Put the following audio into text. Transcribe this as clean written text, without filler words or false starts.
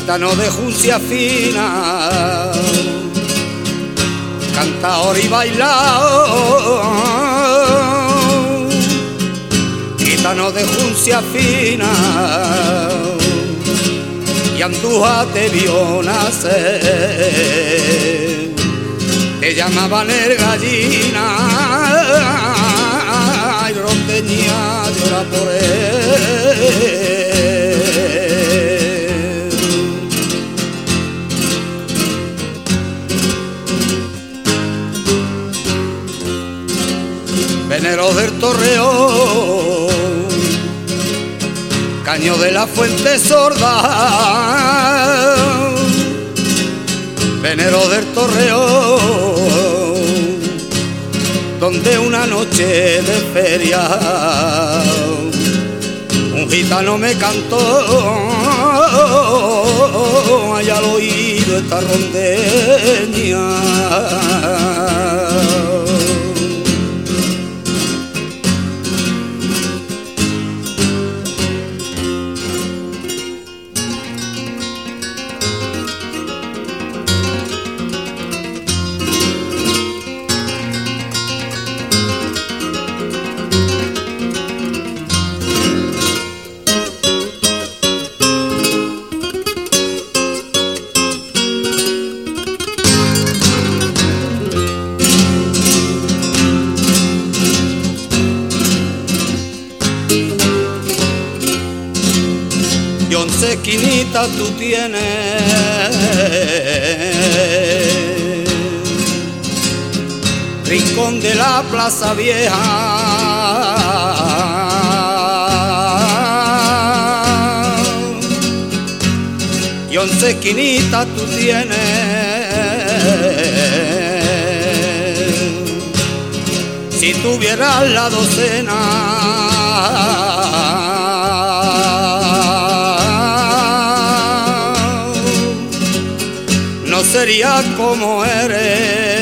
gitano de juncia fina, cantador y bailador, gitano de juncia fina, y Andújar te vio nacer, te llamaban el gallina, y Rondeña llora por él. Venero del Torreón, Caño de la Fuente Sorda, Venero del Torreón, donde una noche de feria un gitano me cantó, y al oído esta rondeña. Y 11 esquinitas tú tienes, rincón de la Plaza Vieja, y 11 esquinitas tú tienes, si tuvieras la docena, no sería como eres.